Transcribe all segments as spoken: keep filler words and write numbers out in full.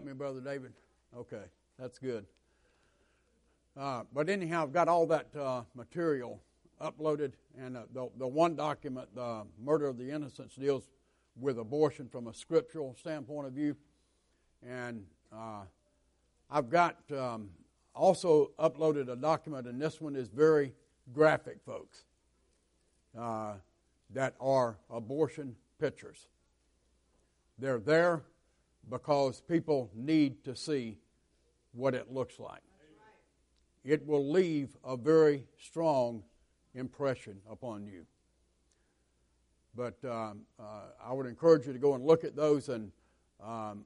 got me, Brother David? Okay, that's good. Uh, but anyhow, I've got all that uh, material uploaded, and uh, the, the one document, the Murder of the Innocents, deals with abortion from a scriptural standpoint of view. And uh, I've got um, also uploaded a document, and this one is very graphic, folks, uh, that are abortion pictures. They're there because people need to see what it looks like. It will leave a very strong impression upon you. But um, uh, I would encourage you to go and look at those. And um,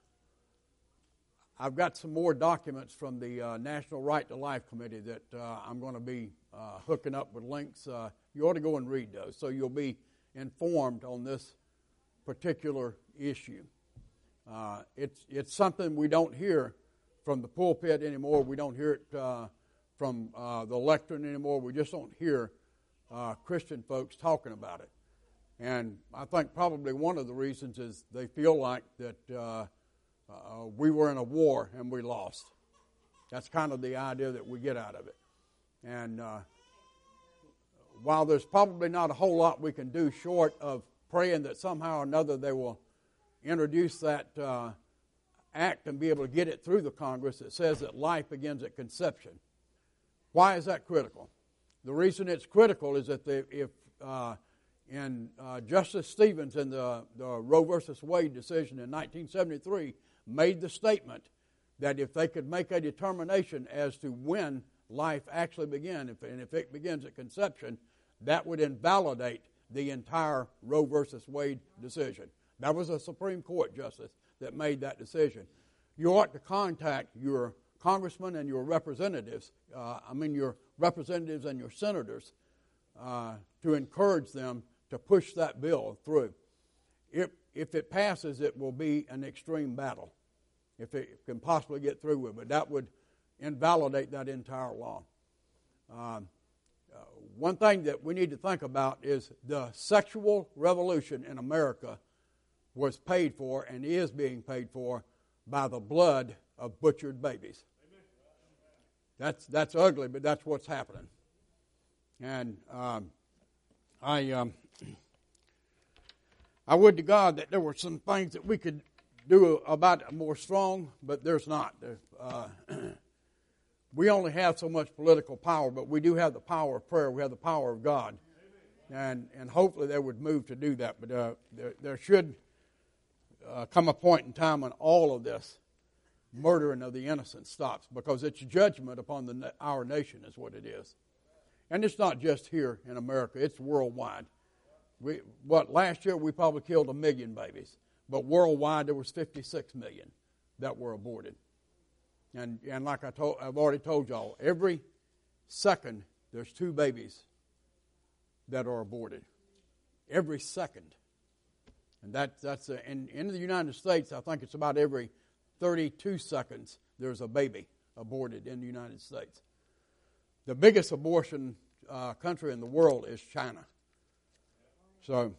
I've got some more documents from the uh, National Right to Life Committee that uh, I'm going to be uh, hooking up with links. Uh, you ought to go and read those so you'll be informed on this particular issue. Uh, it's it's something we don't hear from the pulpit anymore. We don't hear it uh, from uh, the lectern anymore. We just don't hear uh, Christian folks talking about it. And I think probably one of the reasons is they feel like that uh, uh, we were in a war and we lost. That's kind of the idea that we get out of it. And uh, while there's probably not a whole lot we can do short of praying that somehow or another they will introduce that uh, act and be able to get it through the Congress that says that life begins at conception. Why is that critical? The reason it's critical is that they, if uh, in uh, Justice Stevens in the, the Roe versus Wade decision in nineteen seventy-three made the statement that if they could make a determination as to when life actually began, if, and if it begins at conception, that would invalidate the entire Roe versus Wade decision. That was a Supreme Court justice that made that decision. You ought to contact your congressmen and your representatives, uh, I mean your representatives and your senators, uh, to encourage them to push that bill through. If, if it passes, it will be an extreme battle, if it can possibly get through with it. But that would invalidate that entire law. Um, uh, one thing that we need to think about is the sexual revolution in America was paid for and is being paid for by the blood of butchered babies. That's that's ugly, but that's what's happening. And um, I um, I would to God that there were some things that we could do about it more strong, but there's not. Uh, we only have so much political power, but we do have the power of prayer. We have the power of God, and and hopefully they would move to do that. But uh, there, there should uh, come a point in time when all of this murdering of the innocent stops, because it's judgment upon the our nation is what it is. And it's not just here in America, it's worldwide. We, what, last year we probably killed a million babies, but worldwide there was fifty-six million that were aborted. And and like I told, I've already told y'all, every second there's two babies that are aborted. Every second. And that, that's, a, in, in the United States, I think it's about every thirty-two seconds there's a baby aborted in the United States. The biggest abortion uh, country in the world is China. So,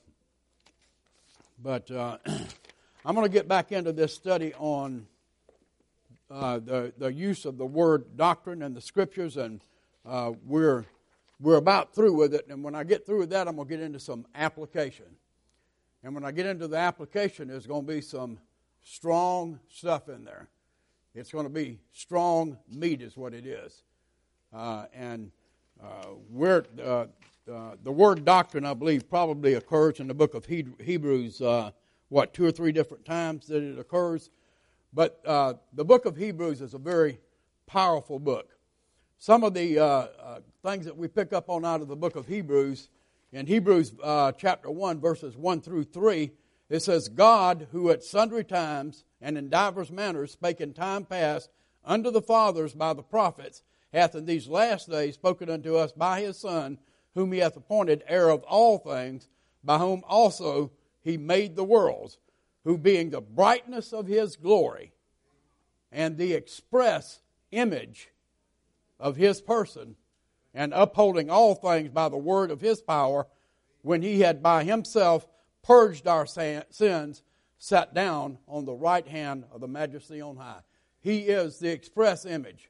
but uh, I'm going to get back into this study on uh, the the use of the word doctrine and the scriptures, and uh, we're we're about through with it. And when I get through with that, I'm going to get into some application. And when I get into the application, there's going to be some strong stuff in there. It's going to be strong meat is what it is. Uh, and uh, we're, uh, uh, the word doctrine, I believe, probably occurs in the book of Hebrews, uh, what, two or three different times that it occurs. But uh, the book of Hebrews is a very powerful book. Some of the uh, uh, things that we pick up on out of the book of Hebrews, in Hebrews uh, chapter one, verses one through three, it says, God, who at sundry times and in divers manners spake in time past unto the fathers by the prophets, hath in these last days spoken unto us by his Son, whom he hath appointed heir of all things, by whom also he made the worlds, who being the brightness of his glory and the express image of his person, and upholding all things by the word of his power, when he had by himself purged our sins, sat down on the right hand of the Majesty on high. He is the express image.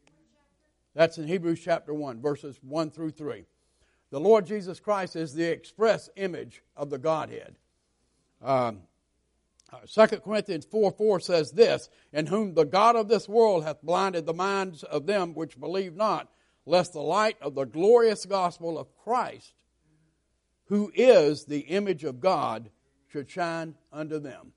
That's in Hebrews chapter one, verses one through three. The Lord Jesus Christ is the express image of the Godhead. Um, Second Corinthians four four says this, in whom the God of this world hath blinded the minds of them which believe not, lest the light of the glorious gospel of Christ, who is the image of God, should shine unto them.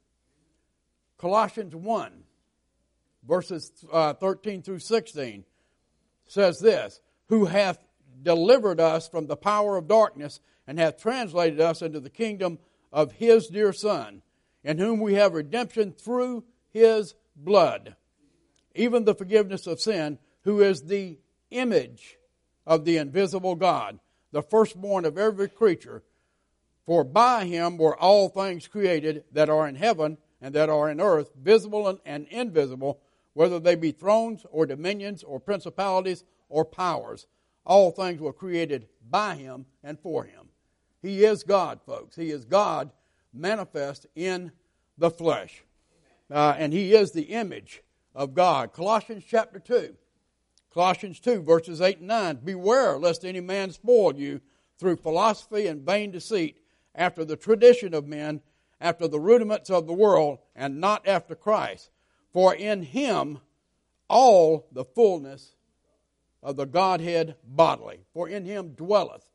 Colossians one, verses uh, thirteen through sixteen, says this, who hath delivered us from the power of darkness, and hath translated us into the kingdom of His dear Son, in whom we have redemption through His blood, even the forgiveness of sin, who is the image of the invisible God, the firstborn of every creature. For by Him were all things created that are in heaven and that are in earth, visible and invisible, whether they be thrones or dominions or principalities or powers. All things were created by Him and for Him. He is God, folks. He is God manifest in the flesh. Uh, and He is the image of God. Colossians chapter two. Colossians two, verses eight and nine. Beware lest any man spoil you through philosophy and vain deceit, after the tradition of men, after the rudiments of the world, and not after Christ. For in Him all the fullness of the Godhead bodily. For in Him dwelleth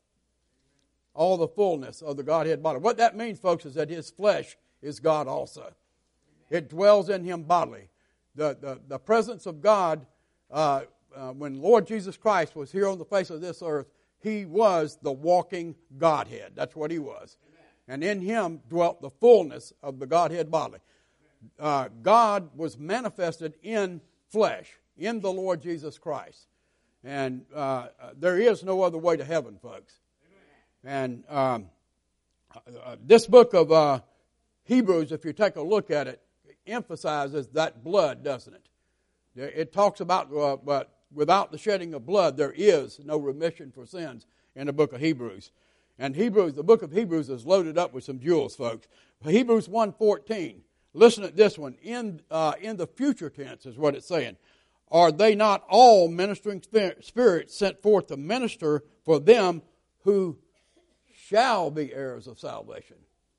all the fullness of the Godhead bodily. What that means, folks, is that His flesh is God also. It dwells in Him bodily. The, the, the presence of God, uh, uh, when Lord Jesus Christ was here on the face of this earth, He was the walking Godhead. That's what He was. And in Him dwelt the fullness of the Godhead bodily. Uh, God was manifested in flesh, in the Lord Jesus Christ. And uh, there is no other way to heaven, folks. And um, uh, this book of uh, Hebrews, if you take a look at it, emphasizes that blood, doesn't it? It talks about, uh, but without the shedding of blood, there is no remission for sins in the book of Hebrews. And Hebrews, the book of Hebrews is loaded up with some jewels, folks. Hebrews one fourteen. Listen at this one. In uh, in the future tense is what it's saying. Are they not all ministering spirits sent forth to minister for them who shall be heirs of salvation?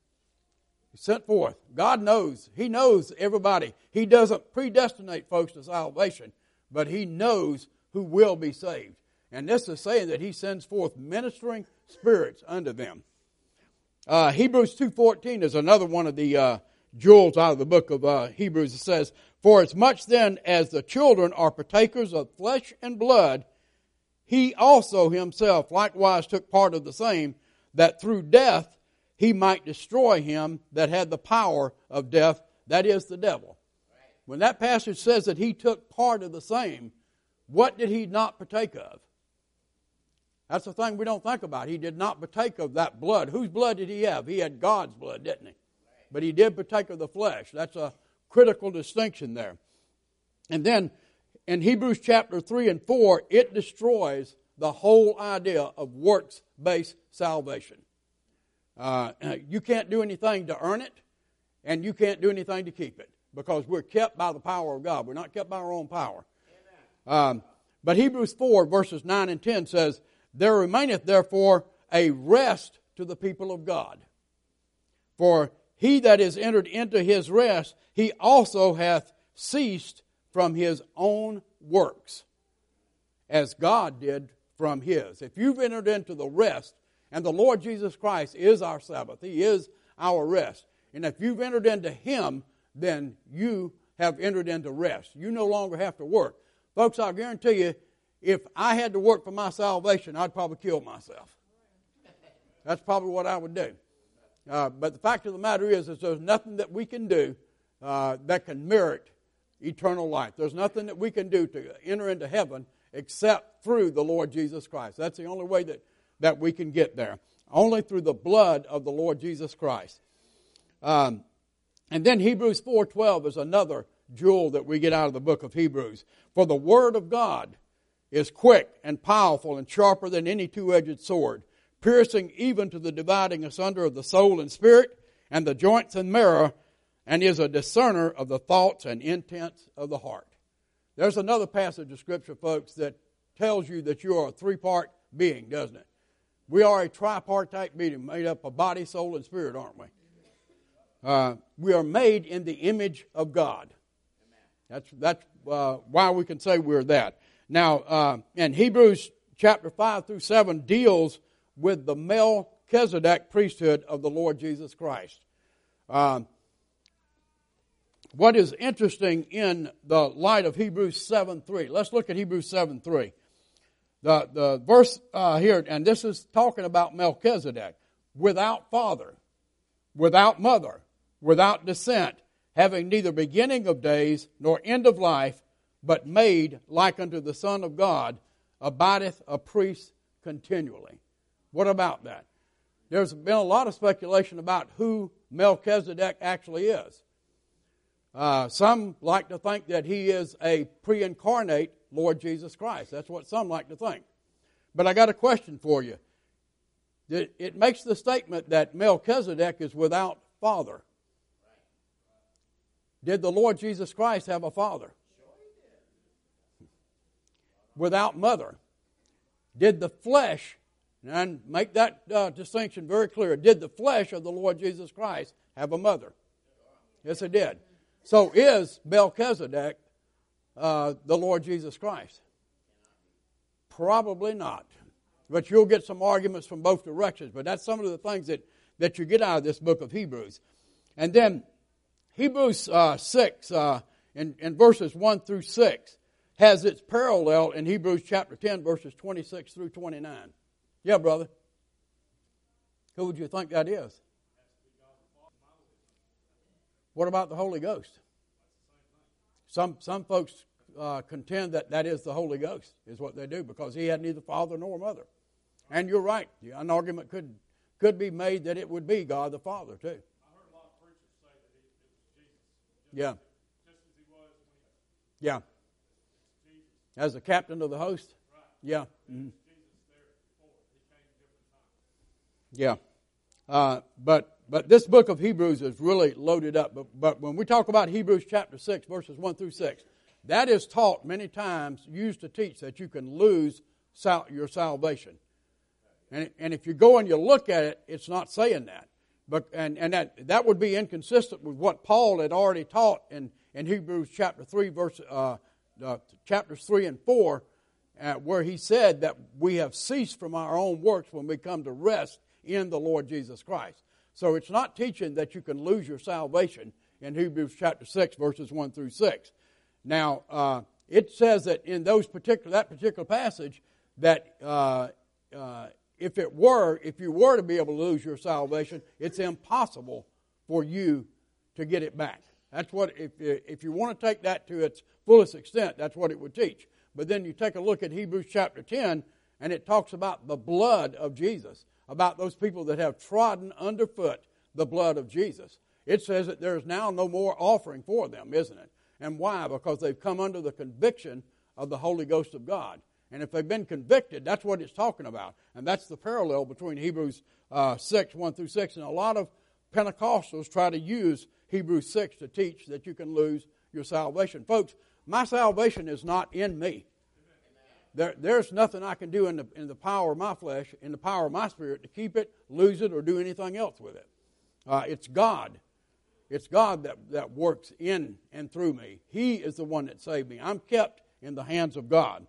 He's sent forth. God knows. He knows everybody. He doesn't predestinate folks to salvation, but He knows who will be saved. And this is saying that He sends forth ministering spirits unto them. Uh, Hebrews two fourteen is another one of the uh, jewels out of the book of uh, Hebrews. It says, for as much then as the children are partakers of flesh and blood, He also Himself likewise took part of the same, that through death He might destroy him that had the power of death, that is the devil. When that passage says that He took part of the same, what did He not partake of? That's the thing we don't think about. He did not partake of that blood. Whose blood did He have? He had God's blood, didn't He? But He did partake of the flesh. That's a critical distinction there. And then in Hebrews chapter three and four, it destroys the whole idea of works-based salvation. Uh, you can't do anything to earn it, and you can't do anything to keep it, because we're kept by the power of God. We're not kept by our own power. Um, but Hebrews four, verses nine and ten says, there remaineth therefore a rest to the people of God. For he that is entered into his rest, he also hath ceased from his own works, as God did from His. If you've entered into the rest, and the Lord Jesus Christ is our Sabbath, He is our rest. And if you've entered into Him, then you have entered into rest. You no longer have to work. Folks, I guarantee you, if I had to work for my salvation, I'd probably kill myself. That's probably what I would do. Uh, but the fact of the matter is, is there's nothing that we can do uh, that can merit eternal life. There's nothing that we can do to enter into heaven except through the Lord Jesus Christ. That's the only way that, that we can get there. Only through the blood of the Lord Jesus Christ. Um, and then Hebrews four twelve is another jewel that we get out of the book of Hebrews. For the Word of God is quick and powerful and sharper than any two-edged sword, piercing even to the dividing asunder of the soul and spirit, and the joints and marrow, and is a discerner of the thoughts and intents of the heart. There's another passage of Scripture, folks, that tells you that you are a three-part being, doesn't it? We are a tripartite being made up of body, soul, and spirit, aren't we? Uh, we are made in the image of God. That's that's uh, why we can say we're that. Now, uh, in Hebrews chapter five through seven deals with the Melchizedek priesthood of the Lord Jesus Christ. Uh, what is interesting in the light of Hebrews seven three, let's look at Hebrews seven three. The, the verse uh, here, and this is talking about Melchizedek, without father, without mother, without descent, having neither beginning of days nor end of life, but made like unto the Son of God, abideth a priest continually. What about that? There's been a lot of speculation about who Melchizedek actually is. Uh, some like to think that he is a pre-incarnate Lord Jesus Christ. That's what some like to think. But I got a question for you. It, it makes the statement that Melchizedek is without father. Did the Lord Jesus Christ have a father? Without mother. Did the flesh, and make that uh, distinction very clear, did the flesh of the Lord Jesus Christ have a mother? Yes, it did. So is Melchizedek uh, the Lord Jesus Christ? Probably not. But you'll get some arguments from both directions. But that's some of the things that, that you get out of this book of Hebrews. And then Hebrews uh, six, uh, in, in verses one through six, has its parallel in Hebrews chapter ten, verses twenty-six through twenty-nine. Yeah, brother. Who would you think that is? What about the Holy Ghost? Some some folks uh, contend that that is the Holy Ghost, is what they do, because he had neither father nor mother. And you're right. An argument could could be made that it would be God the Father, too. Yeah. Yeah. As the captain of the host? Yeah. Mm-hmm. Yeah. Uh, but but this book of Hebrews is really loaded up. But, but when we talk about Hebrews chapter six, verses one through six, that is taught many times, used to teach that you can lose sal- your salvation. And, and if you go and you look at it, it's not saying that. But and, and that, that would be inconsistent with what Paul had already taught in, in Hebrews chapter three, verse uh, uh, chapters three and four, uh, where he said that we have ceased from our own works when we come to rest in the Lord Jesus Christ. So it's not teaching that you can lose your salvation in Hebrews chapter six, verses one through six. Now uh, it says that in those particular that particular passage that. Uh, uh, If it were, if you were to be able to lose your salvation, it's impossible for you to get it back. That's what, if if you want to take that to its fullest extent, that's what it would teach. But then you take a look at Hebrews chapter ten, and it talks about the blood of Jesus, about those people that have trodden underfoot the blood of Jesus. It says that there is now no more offering for them, isn't it? And why? Because they've come under the conviction of the Holy Ghost of God. And if they've been convicted, that's what it's talking about. And that's the parallel between Hebrews uh, six, one through six. And a lot of Pentecostals try to use Hebrews six to teach that you can lose your salvation. Folks, my salvation is not in me. There, there's nothing I can do in the, in the power of my flesh, in the power of my spirit, to keep it, lose it, or do anything else with it. Uh, it's God. It's God that, that works in and through me. He is the one that saved me. I'm kept in the hands of God.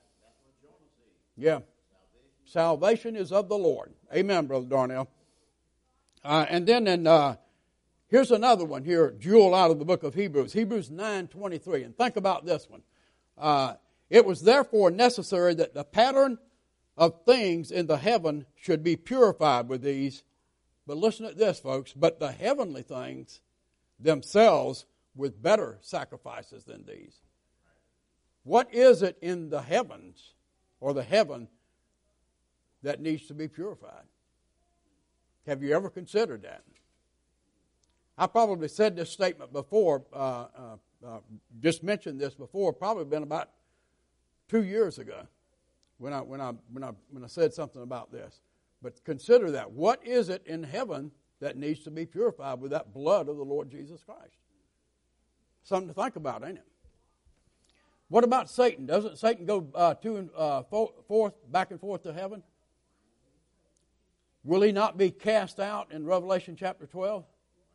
Yeah. Salvation is of the Lord. Amen, Brother Darnell. Uh, and then in, uh, here's another one here, jewel out of the book of Hebrews. Hebrews nine twenty-three. And think about this one. Uh, it was therefore necessary that the pattern of things in the heaven should be purified with these. But listen to this, folks. But the heavenly things themselves with better sacrifices than these. What is it in the heavens or the heaven that needs to be purified? Have you ever considered that? I probably said this statement before, uh, uh, uh, just mentioned this before, probably been about two years ago when I, when I, when I, when I said something about this. But consider that. What is it in heaven that needs to be purified with that blood of the Lord Jesus Christ. Something to think about, ain't it? What about Satan? Doesn't Satan go uh, to and uh, forth, back and forth to heaven? Will he not be cast out in Revelation chapter twelve?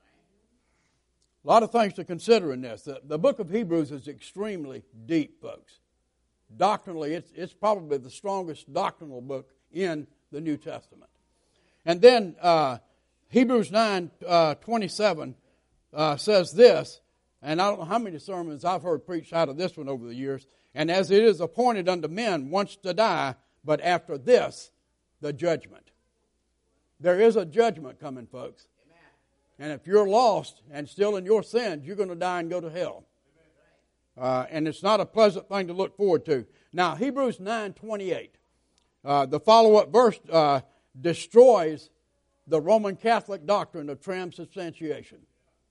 A lot of things to consider in this. The, the book of Hebrews is extremely deep, folks. Doctrinally, it's, it's probably the strongest doctrinal book in the New Testament. And then uh, Hebrews nine uh, twenty-seven uh, says this, and I don't know how many sermons I've heard preached out of this one over the years. And as it is appointed unto men once to die, but after this, the judgment. There is a judgment coming, folks. And if you're lost and still in your sins, you're going to die and go to hell. Uh, and it's not a pleasant thing to look forward to. Now, Hebrews nine twenty-eight, uh, the follow-up verse uh, destroys the Roman Catholic doctrine of transubstantiation.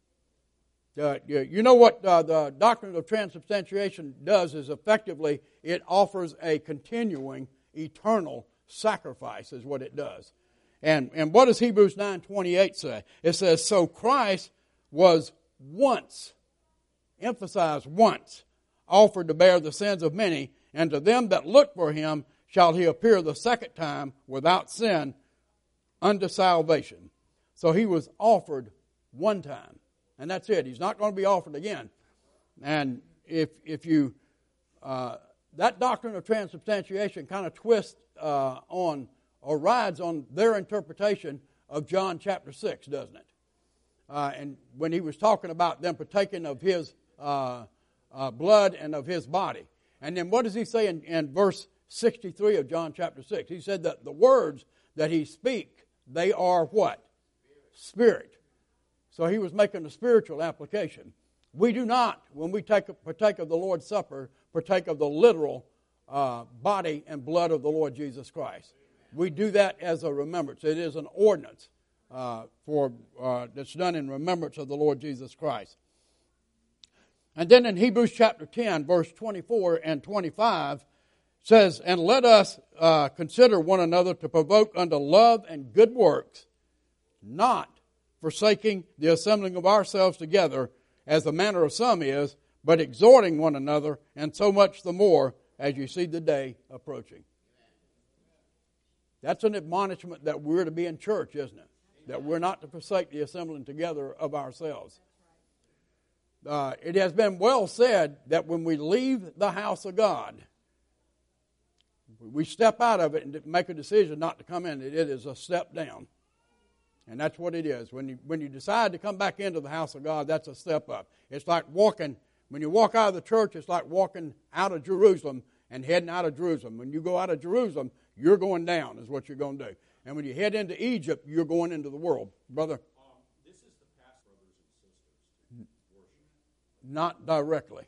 Uh, you know what uh, the doctrine of transubstantiation does is effectively it offers a continuing, eternal sacrifice is what it does. And, and what does Hebrews nine twenty-eight say? It says, so Christ was once, emphasize once, offered to bear the sins of many, and to them that look for him shall he appear the second time without sin unto salvation. So he was offered one time. And that's it. He's not going to be offered again. And if if you, uh, that doctrine of transubstantiation kind of twists uh, on or rides on their interpretation of John chapter six, doesn't it? Uh, and when he was talking about them partaking of his uh, uh, blood and of his body. And then what does he say in, in verse sixty-three of John chapter six? He said that the words that he speak, they are what? Spirit. So he was making a spiritual application. We do not, when we take, partake of the Lord's Supper, partake of the literal uh, body and blood of the Lord Jesus Christ. We do that as a remembrance. It is an ordinance uh, for uh, that's done in remembrance of the Lord Jesus Christ. And then in Hebrews chapter ten, verse twenty-four and twenty-five, says, and let us uh, consider one another to provoke unto love and good works, not forsaking the assembling of ourselves together, as the manner of some is, but exhorting one another, and so much the more as you see the day approaching. That's an admonishment that we're to be in church, isn't it? That we're not to forsake the assembling together of ourselves. Uh, it has been well said that when we leave the house of God, we step out of it and make a decision not to come in. It is a step down. And that's what it is. When you, when you decide to come back into the house of God, that's a step up. It's like walking, when you walk out of the church, it's like walking out of Jerusalem and heading out of Jerusalem. When you go out of Jerusalem, you're going down is what you're going to do. And when you head into Egypt, you're going into the world. Brother? Um, this is the past brothers and sisters worship. Not directly.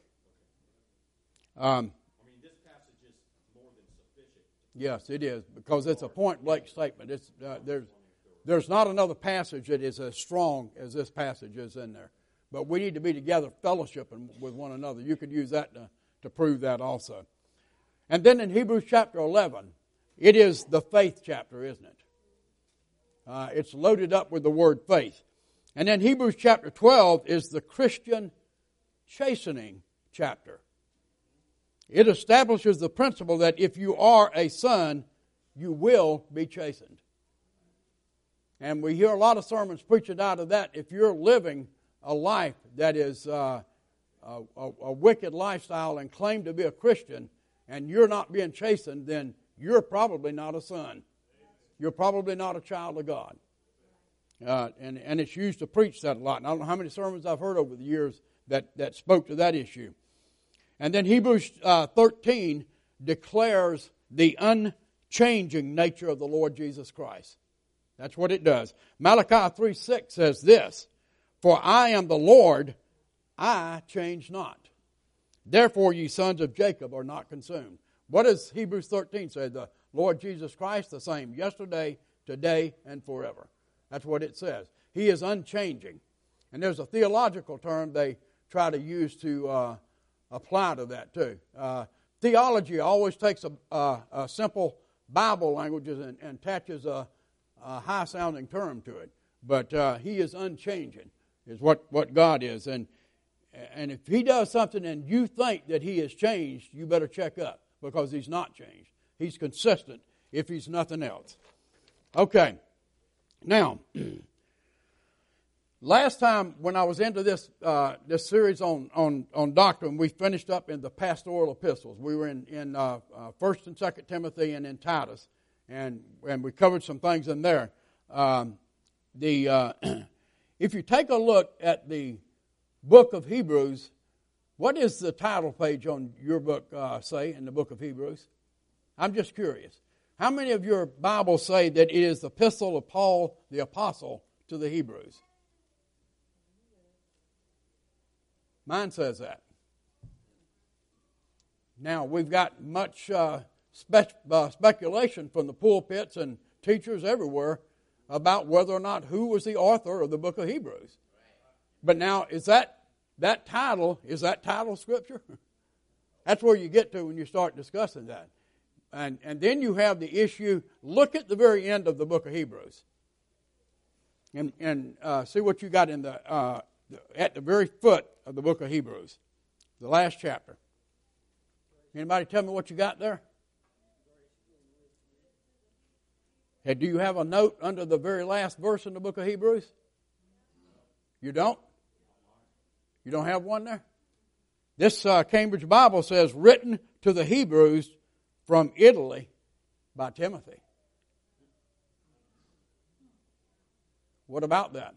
Um, I mean, this passage is more than sufficient. Yes, it is, because it's a point-blank statement. It's uh, there's There's not another passage that is as strong as this passage is in there. But we need to be together fellowshipping with one another. You could use that to, to prove that also. And then in Hebrews chapter eleven, it is the faith chapter, isn't it? Uh, it's loaded up with the word faith. And then Hebrews chapter twelve is the Christian chastening chapter. It establishes the principle that if you are a son, you will be chastened. And we hear a lot of sermons preaching out of that. If you're living a life that is uh, a, a, a wicked lifestyle and claim to be a Christian, and you're not being chastened, then you're probably not a son. You're probably not a child of God. Uh, and, and it's used to preach that a lot. And I don't know how many sermons I've heard over the years that, that spoke to that issue. And then Hebrews uh, thirteen declares the unchanging nature of the Lord Jesus Christ. That's what it does. Malachi three six says this, for I am the Lord, I change not. Therefore ye sons of Jacob are not consumed. What does Hebrews thirteen say? The Lord Jesus Christ the same yesterday, today, and forever. That's what it says. He is unchanging. And there's a theological term they try to use to uh, apply to that too. Uh, theology always takes a, a, a simple Bible language and, and attaches a a high-sounding term to it. But uh, He is unchanging, is what, what God is. And and if He does something and you think that He has changed, you better check up, because He's not changed. He's consistent if He's nothing else. Okay. Now, last time when I was into this uh, this series on, on, on doctrine, we finished up in the pastoral epistles. We were in, in uh, uh, First and Second Timothy and in Titus, and and we covered some things in there. Um, the uh, if you take a look at the book of Hebrews, what does the title page on your book uh, say in the book of Hebrews? I'm just curious. How many of your Bibles say that it is the epistle of Paul the apostle to the Hebrews? Mine says that. Now, we've got much uh, spe- uh, speculation from the pulpits and teachers everywhere about whether or not who was the author of the book of Hebrews. But now, is that that title, is that title Scripture? That's where you get to when you start discussing that. And, and then you have the issue, look at the very end of the book of Hebrews. And, and uh, see what you got in the, uh, the at the very foot of the book of Hebrews, the last chapter. Anybody tell me what you got there? Hey, do you have a note under the very last verse in the book of Hebrews? You don't? You don't have one there? This uh, Cambridge Bible says, written to the Hebrews from Italy by Timothy. What about that?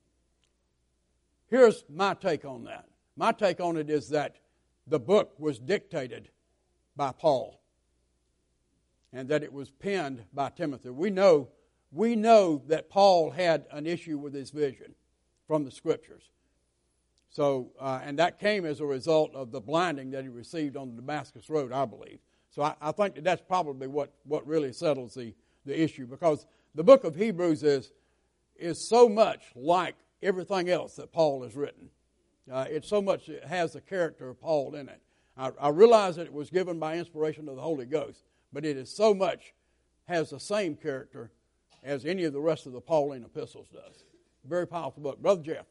Here's my take on that. My take on it is that the book was dictated by Paul and that it was penned by Timothy. We know, we know that Paul had an issue with his vision from the Scriptures. So, uh, and that came as a result of the blinding that he received on the Damascus Road, I believe. So I, I think that that's probably what, what really settles the, the issue, because the book of Hebrews is, is so much like everything else that Paul has written. Uh, it's so much, it has the character of Paul in it. I, I realize that it was given by inspiration of the Holy Ghost, but it is so much, has the same character as any of the rest of the Pauline epistles does. Very powerful book. Brother Jeff.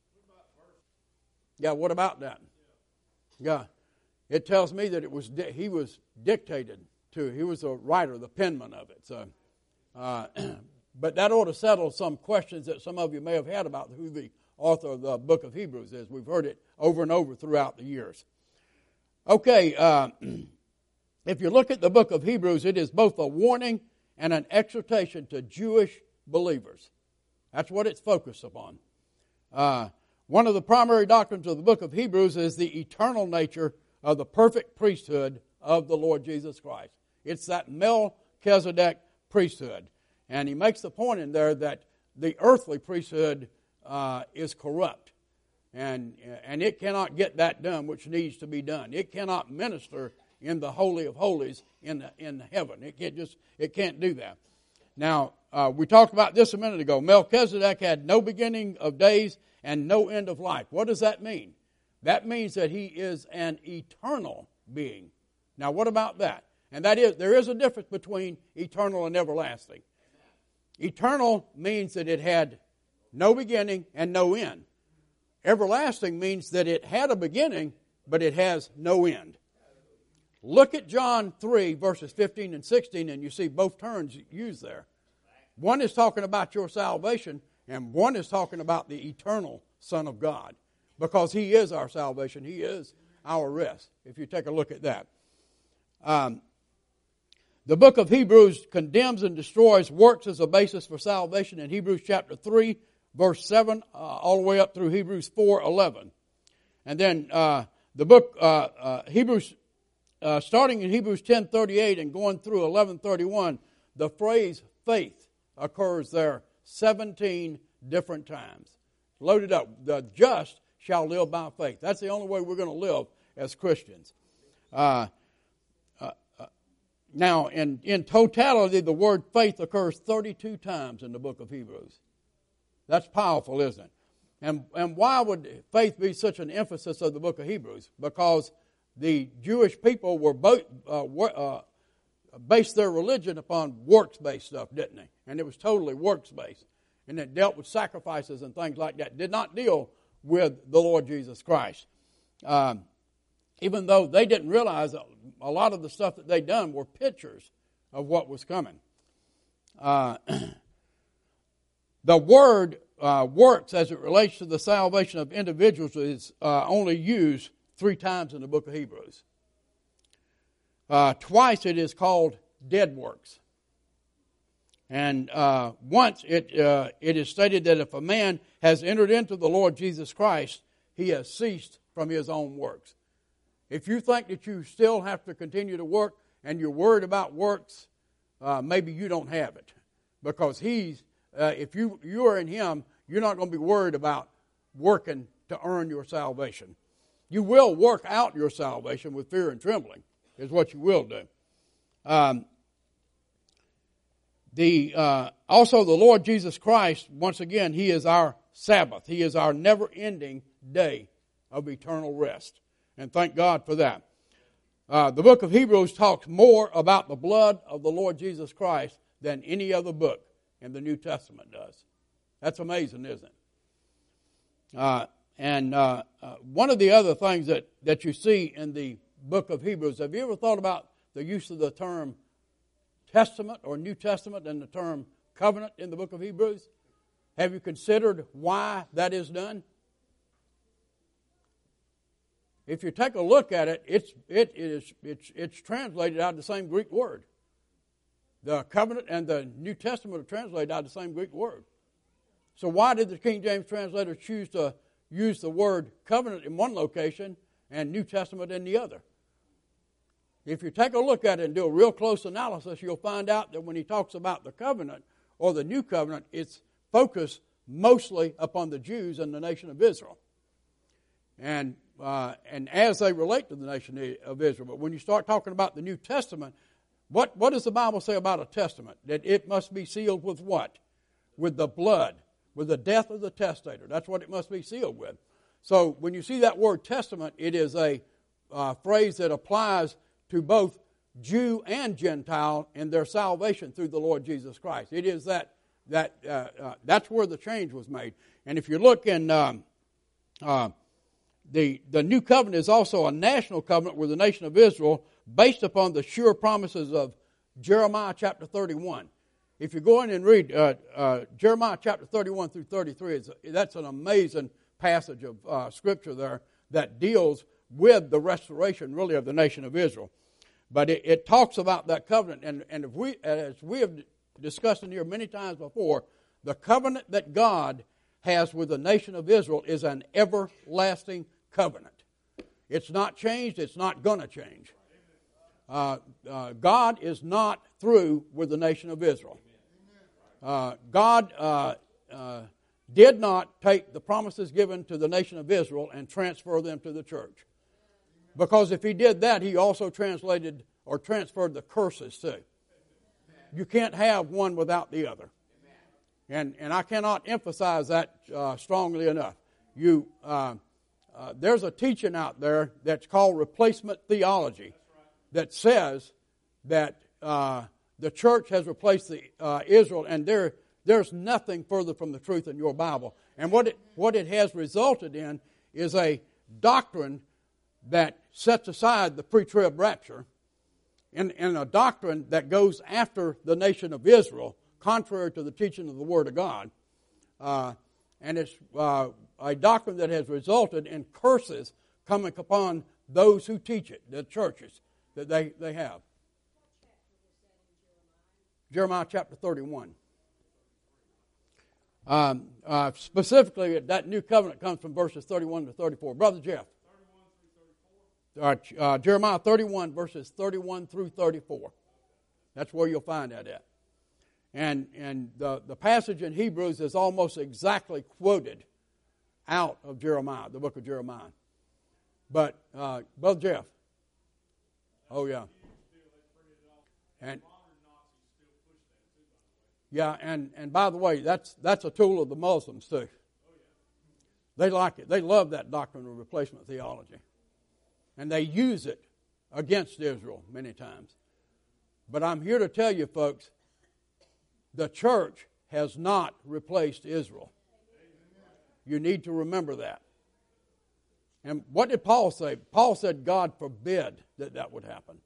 Yeah, what about that? Yeah. It tells me that it was di- he was dictated to. He was the writer, the penman of it. So, uh, but that ought to settle some questions that some of you may have had about who the author of the book of Hebrews is. We've heard it over and over throughout the years. Okay, uh, if you look at the book of Hebrews, it is both a warning and an exhortation to Jewish believers. That's what it's focused upon. Uh, one of the primary doctrines of the book of Hebrews is the eternal nature of the perfect priesthood of the Lord Jesus Christ. It's that Melchizedek priesthood. And he makes the point in there that the earthly priesthood uh, is corrupt. And, and it cannot get that done which needs to be done. It cannot minister in the Holy of Holies in, the, in heaven. It can't just it can't do that. Now, uh, we talked about this a minute ago. Melchizedek had no beginning of days and no end of life. What does that mean? That means that he is an eternal being. Now, what about that? And that is, there is a difference between eternal and everlasting. Eternal means that it had no beginning and no end. Everlasting means that it had a beginning, but it has no end. Look at John three, verses fifteen and sixteen, and you see both terms used there. One is talking about your salvation, and one is talking about the eternal Son of God. Because He is our salvation. He is our rest, if you take a look at that. Um, the book of Hebrews condemns and destroys works as a basis for salvation in Hebrews chapter three, verse seven, uh, all the way up through Hebrews four eleven. And then uh, the book, uh, uh, Hebrews, uh, starting in Hebrews ten thirty-eight and going through eleven thirty-one, the phrase faith occurs there seventeen different times. Loaded up. The just shall live by faith. That's the only way we're going to live as Christians. Uh, uh, uh, now, in, in totality, the word faith occurs thirty-two times in the book of Hebrews. That's powerful, isn't it? And, and why would faith be such an emphasis of the book of Hebrews? Because the Jewish people were both, uh, were, uh, based their religion upon works-based stuff, didn't they? And it was totally works-based. and it dealt with sacrifices and things like that. It did not deal with the Lord Jesus Christ. Um, even though they didn't realize that a lot of the stuff that they'd done were pictures of what was coming. Uh, the word uh, works as it relates to the salvation of individuals is uh, only used three times in the book of Hebrews. Uh, twice it is called dead works. And uh, once it uh, it is stated that if a man has entered into the Lord Jesus Christ, he has ceased from his own works. If you think that you still have to continue to work and you're worried about works, uh, maybe you don't have it. Because he's, uh, if you, you are in him, you're not going to be worried about working to earn your salvation. You will work out your salvation with fear and trembling, is what you will do. Um, the uh, also, the Lord Jesus Christ, once again, he is our Sabbath. He is our never-ending day of eternal rest. And thank God for that. Uh, the book of Hebrews talks more about the blood of the Lord Jesus Christ than any other book in the New Testament does. That's amazing, isn't it? Uh, and uh, uh, one of the other things that, that you see in the book of Hebrews, have you ever thought about the use of the term Testament or New Testament and the term covenant in the book of Hebrews? Have you considered why that is done? If you take a look at it, it's it is it's it's translated out of the same Greek word. The covenant and the New Testament are translated out of the same Greek word. So why did the King James translator choose to use the word covenant in one location and New Testament in the other? If you take a look at it and do a real close analysis, you'll find out that when he talks about the covenant or the new covenant, it's focused mostly upon the Jews and the nation of Israel. And uh, and as they relate to the nation of Israel. But when you start talking about the New Testament, what, what does the Bible say about a testament? That it must be sealed with what? With the blood, with the death of the testator. That's what it must be sealed with. So when you see that word testament, it is a uh, phrase that applies to both Jew and Gentile in their salvation through the Lord Jesus Christ. It is that that uh, uh, that's where the change was made. And if you look in um, uh, the the new covenant is also a national covenant with the nation of Israel, based upon the sure promises of Jeremiah chapter thirty-one. If you go in and read uh, uh, Jeremiah chapter thirty-one through thirty-three, it's, that's an amazing passage of uh, Scripture there that deals with the restoration, really, of the nation of Israel. But it, it talks about that covenant, and, and if we, as we have discussed in here many times before, the covenant that God has with the nation of Israel is an everlasting covenant. It's not changed. It's not going to change. Uh, uh, God is not through with the nation of Israel. Uh, God uh, uh, did not take the promises given to the nation of Israel and transfer them to the church. Because if he did that, he also translated or transferred the curses too. You can't have one without the other. And and I cannot emphasize that uh, strongly enough. You uh, uh, there's a teaching out there that's called replacement theology that says that uh, the church has replaced the uh, Israel, and there there's nothing further from the truth in your Bible. And what it what it has resulted in is a doctrine that sets aside the pre-trib rapture, and, and a doctrine that goes after the nation of Israel, contrary to the teaching of the Word of God. Uh, and it's uh, a doctrine that has resulted in curses coming upon those who teach it, the churches that they, they have. Jeremiah chapter thirty-one. Um, uh, specifically, that new covenant comes from verses thirty-one to thirty-four. Brother Jeff. Uh, uh, Jeremiah thirty-one, verses thirty-one through thirty-four. That's where you'll find that at. And and the, the passage in Hebrews is almost exactly quoted out of Jeremiah, the book of Jeremiah. But, uh, Brother Jeff. Oh, yeah. And yeah, and, and by the way, that's that's a tool of the Muslims too. They like it. They love that doctrine of replacement theology. And they use it against Israel many times. But I'm here to tell you, folks, the church has not replaced Israel. You need to remember that. And what did Paul say? Paul said God forbid that that would happen.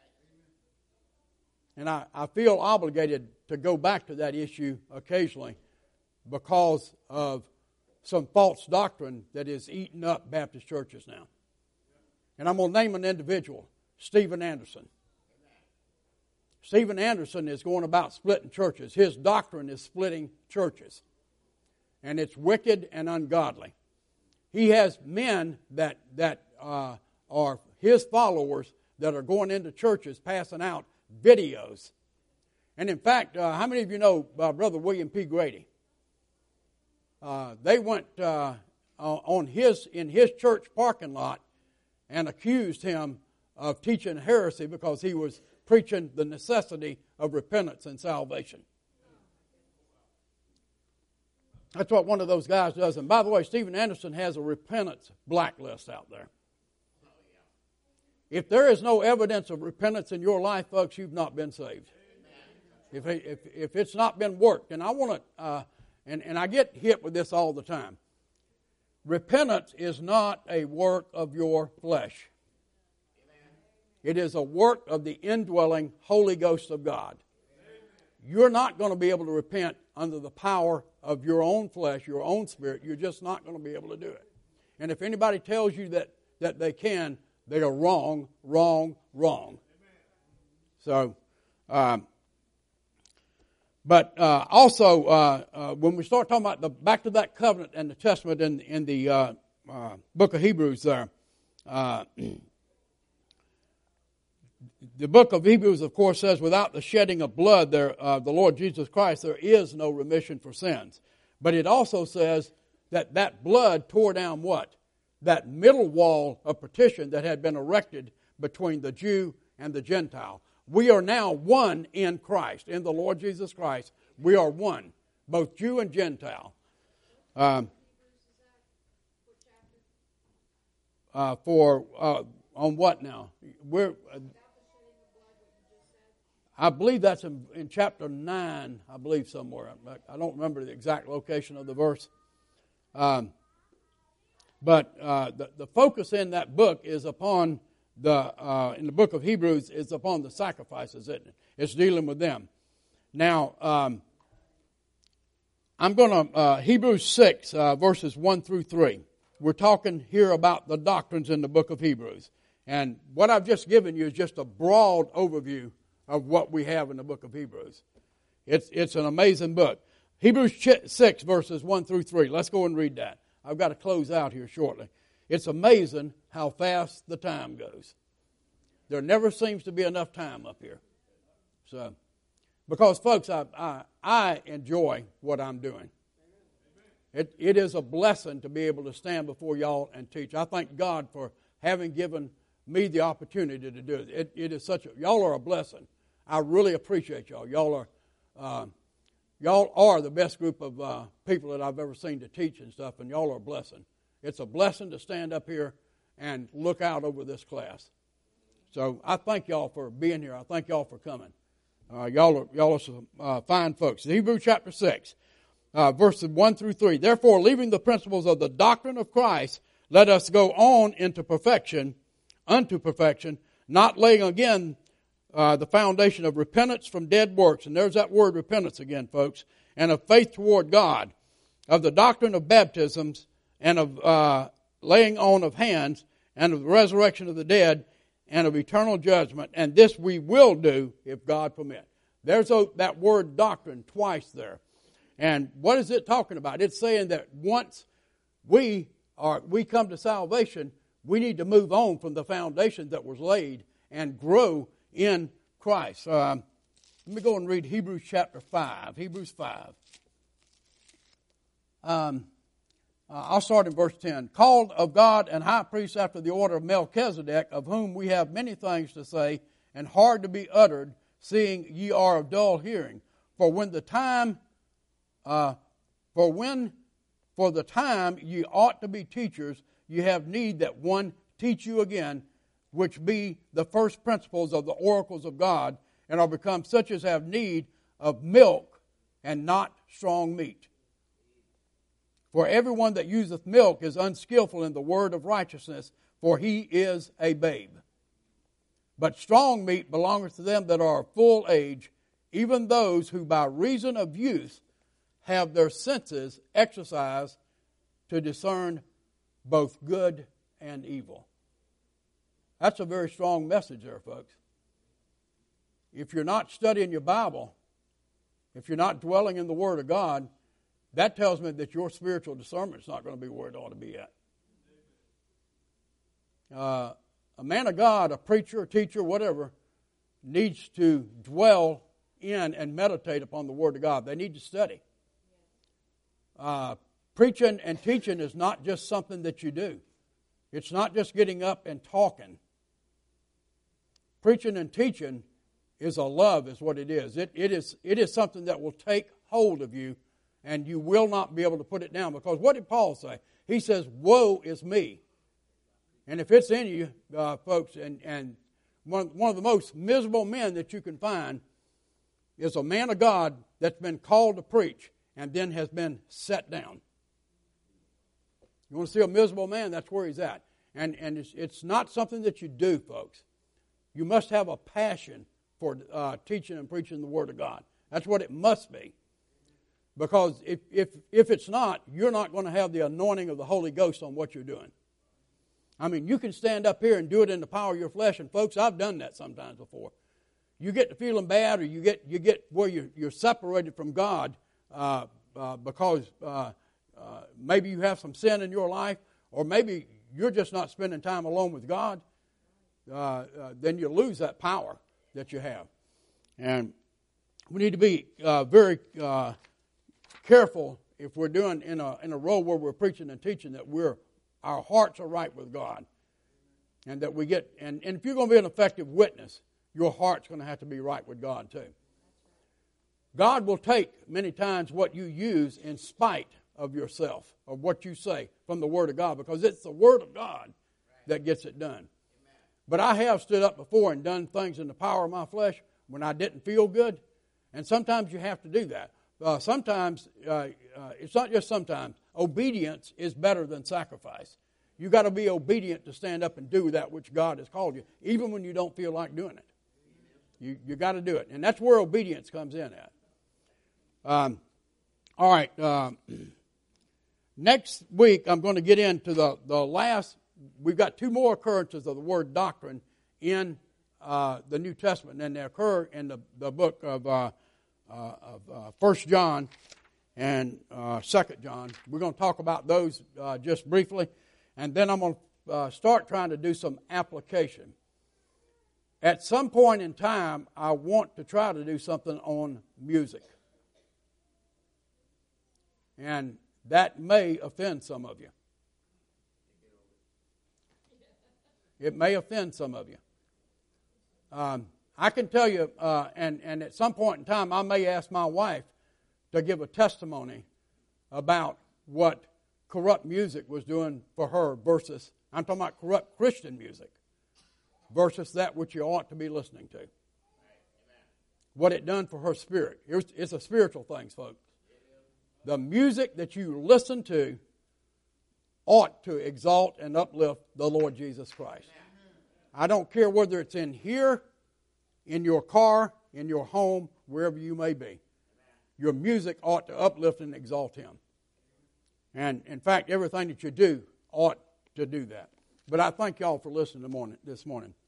And I, I feel obligated to go back to that issue occasionally because of some false doctrine that is eating up Baptist churches now. And I'm going to name an individual, Stephen Anderson. Stephen Anderson is going about splitting churches. His doctrine is splitting churches. And it's wicked and ungodly. He has men that that uh, are his followers that are going into churches passing out videos. And in fact, uh, how many of you know uh, Brother William P. Grady? Uh, they went uh, on his in his church parking lot and accused him of teaching heresy because he was preaching the necessity of repentance and salvation. That's what one of those guys does. And by the way, Stephen Anderson has a repentance blacklist out there. If there is no evidence of repentance in your life, folks, you've not been saved. If if, if it's not been worked, and I want to, uh, and, and I get hit with this all the time. Repentance is not a work of your flesh. It is a work of the indwelling Holy Ghost of God. You're not going to be able to repent under the power of your own flesh, your own spirit. You're just not going to be able to do it. And if anybody tells you that, that they can, they are wrong, wrong, wrong. So, um, but uh, also, uh, uh, when we start talking about the back to that covenant and the testament in, in the uh, uh, book of Hebrews there, uh, the book of Hebrews, of course, says, without the shedding of blood, there, uh, the Lord Jesus Christ, there is no remission for sins. But it also says that that blood tore down what? That middle wall of partition that had been erected between the Jew and the Gentile. We are now one in Christ, in the Lord Jesus Christ. We are one, both Jew and Gentile. Um, uh, for uh, on what now? We're. Uh, I believe that's in, in chapter nine, I believe somewhere. I don't remember the exact location of the verse. Um, but uh, the, the focus in that book is upon the, uh, in the book of Hebrews, is upon the sacrifices, isn't it? It's dealing with them. Now, um, I'm going to, uh, Hebrews six, uh, verses one through three. We're talking here about the doctrines in the book of Hebrews. And what I've just given you is just a broad overview of what we have in the book of Hebrews. It's it's an amazing book. Hebrews six, verses one through three. Let's go and read that. I've got to close out here shortly. It's amazing how fast the time goes. There never seems to be enough time up here. So, because, folks, I I, I enjoy what I'm doing. It, it is a blessing to be able to stand before y'all and teach. I thank God for having given me the opportunity to do it. It, it is such a, y'all are a blessing. I really appreciate y'all. Y'all are, uh, y'all are the best group of uh, people that I've ever seen to teach and stuff, and y'all are a blessing. It's a blessing to stand up here and look out over this class. So I thank y'all for being here. I thank y'all for coming. Uh, y'all are y'all are some uh, fine folks. Hebrews chapter six, uh, verses one through three. Therefore, leaving the principles of the doctrine of Christ, let us go on into perfection, unto perfection, not laying again uh, the foundation of repentance from dead works. And there's that word repentance again, folks. And of faith toward God, of the doctrine of baptisms, and of uh, laying on of hands, and of the resurrection of the dead, and of eternal judgment. And this we will do if God permit. There's a, that word doctrine twice there. And what is it talking about? It's saying that once we are we come to salvation, we need to move on from the foundation that was laid and grow in Christ. Um, let me go and read Hebrews chapter five. Hebrews five. Um, uh, I'll start in verse ten. Called of God and high priest after the order of Melchizedek, of whom we have many things to say and hard to be uttered, seeing ye are of dull hearing. For when the time, uh, for when, for the time ye ought to be teachers, you have need that one teach you again, which be the first principles of the oracles of God, and are become such as have need of milk and not strong meat. For everyone that useth milk is unskillful in the word of righteousness, for he is a babe. But strong meat belongeth to them that are of full age, even those who by reason of use have their senses exercised to discern both good and evil. That's a very strong message there, folks. If you're not studying your Bible, if you're not dwelling in the Word of God, that tells me that your spiritual discernment is not going to be where it ought to be at. Uh, a man of God, a preacher, a teacher, whatever, needs to dwell in and meditate upon the Word of God. They need to study. Uh, preaching and teaching is not just something that you do. It's not just getting up and talking. Preaching and teaching is a love, is what it is. It, it is. it is something that will take hold of you, and you will not be able to put it down. Because what did Paul say? He says, woe is me. And if it's in you, uh, folks, and, and one, one of the most miserable men that you can find is a man of God that's been called to preach and then has been set down. You want to see a miserable man? That's where he's at. And, and it's, it's not something that you do, folks. You must have a passion for uh, teaching and preaching the Word of God. That's what it must be. Because if, if, if it's not, you're not going to have the anointing of the Holy Ghost on what you're doing. I mean, you can stand up here and do it in the power of your flesh, and folks, I've done that sometimes before. You get to feeling bad, or you get you get where you're, you're separated from God uh, uh, because uh, uh, maybe you have some sin in your life, or maybe you're just not spending time alone with God. Uh, uh, then you lose that power that you have, and we need to be uh, very uh, careful if we're doing in a in a role where we're preaching and teaching that we're our hearts are right with God, and that we get and, and if you're going to be an effective witness, your heart's going to have to be right with God too. God will take many times what you use in spite of yourself, of what you say from the Word of God, because it's the Word of God that gets it done. But I have stood up before and done things in the power of my flesh when I didn't feel good, and sometimes you have to do that. Uh, sometimes, uh, uh, it's not just sometimes, obedience is better than sacrifice. You got to be obedient to stand up and do that which God has called you, even when you don't feel like doing it. You you got to do it, and that's where obedience comes in at. Um, all right. Uh, next week, I'm going to get into the, the last. We've got two more occurrences of the word doctrine in uh, the New Testament, and they occur in the, the book of, uh, uh, of uh, First John and uh, Second John. We're going to talk about those uh, just briefly, and then I'm going to uh, start trying to do some application. At some point in time, I want to try to do something on music. And that may offend some of you. It may offend some of you. Um, I can tell you, uh, and, and at some point in time, I may ask my wife to give a testimony about what corrupt music was doing for her versus, I'm talking about corrupt Christian music, versus that which you ought to be listening to. What it done for her spirit. It's, it's a spiritual thing, folks. The music that you listen to ought to exalt and uplift the Lord Jesus Christ. I don't care whether it's in here, in your car, in your home, wherever you may be. Your music ought to uplift and exalt Him. And in fact, everything that you do ought to do that. But I thank y'all for listening this morning.